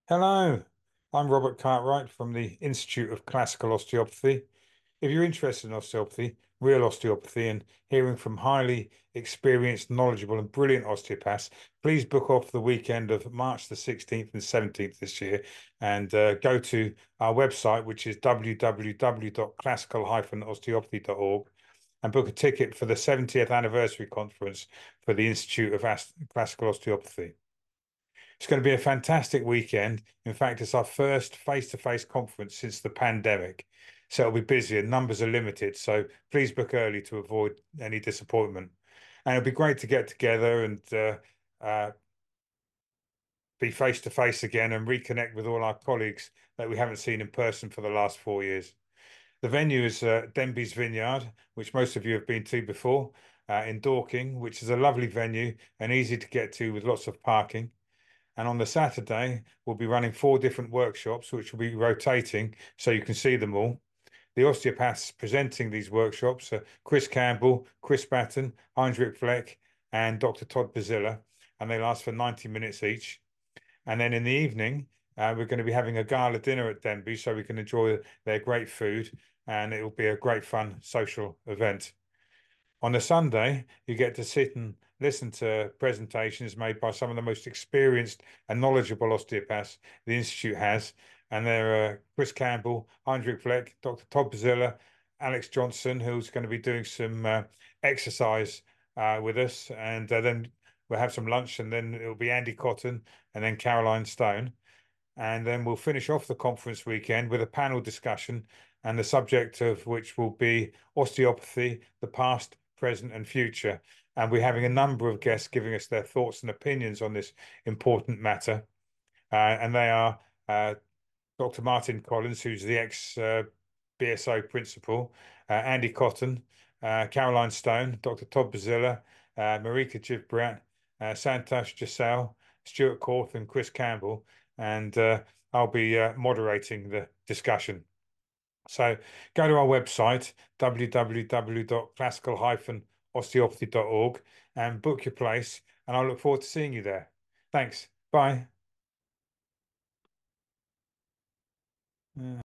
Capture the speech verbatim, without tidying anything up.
Hello, I'm Robert Cartwright from the Institute of Classical Osteopathy. If you're interested in osteopathy, real osteopathy, and hearing from highly experienced, knowledgeable, and brilliant osteopaths, please book off the weekend of March the sixteenth and seventeenth this year and uh, go to our website, which is w w w dot classical dash osteopathy dot org, and book a ticket for the seventieth anniversary conference for the Institute of Ast Classical Osteopathy. It's going to be a fantastic weekend. In fact, it's our first face-to-face conference since the pandemic. So it'll be busy and numbers are limited. So please book early to avoid any disappointment. And it'll be great to get together and uh, uh, be face-to-face again and reconnect with all our colleagues that we haven't seen in person for the last four years. The venue is uh, Denby's Vineyard, which most of you have been to before, uh, in Dorking, which is a lovely venue and easy to get to with lots of parking. And on the Saturday, we'll be running four different workshops, which will be rotating so you can see them all. The osteopaths presenting these workshops are Chris Campbell, Chris Batten, Heinrich Fleck, and Doctor Todd Bazilla, and they last for ninety minutes each. And then in the evening, uh, we're going to be having a gala dinner at Denby so we can enjoy their great food, and it will be a great fun social event. On a Sunday, you get to sit and listen to presentations made by some of the most experienced and knowledgeable osteopaths the Institute has. And they're uh, Chris Campbell, Heinrich Fleck, Doctor Todd Bazilla, Alex Johnson, who's going to be doing some uh, exercise uh, with us. And uh, then we'll have some lunch, and then it'll be Andy Cotton and then Caroline Stone. And then we'll finish off the conference weekend with a panel discussion, and the subject of which will be osteopathy, the past, present, and future. And we're having a number of guests giving us their thoughts and opinions on this important matter. Uh, and they are uh, Doctor Martin Collins, who's the ex uh, B S O principal, uh, Andy Cotton, uh, Caroline Stone, Doctor Todd Bazilla, uh, Marika Jivbrat, uh, Santosh Jasal, Stuart Korth, and Chris Campbell. And uh, I'll be uh, moderating the discussion. So go to our website, w w w dot classical dash osteopathy dot org, and book your place. And I look forward to seeing you there. Thanks. Bye.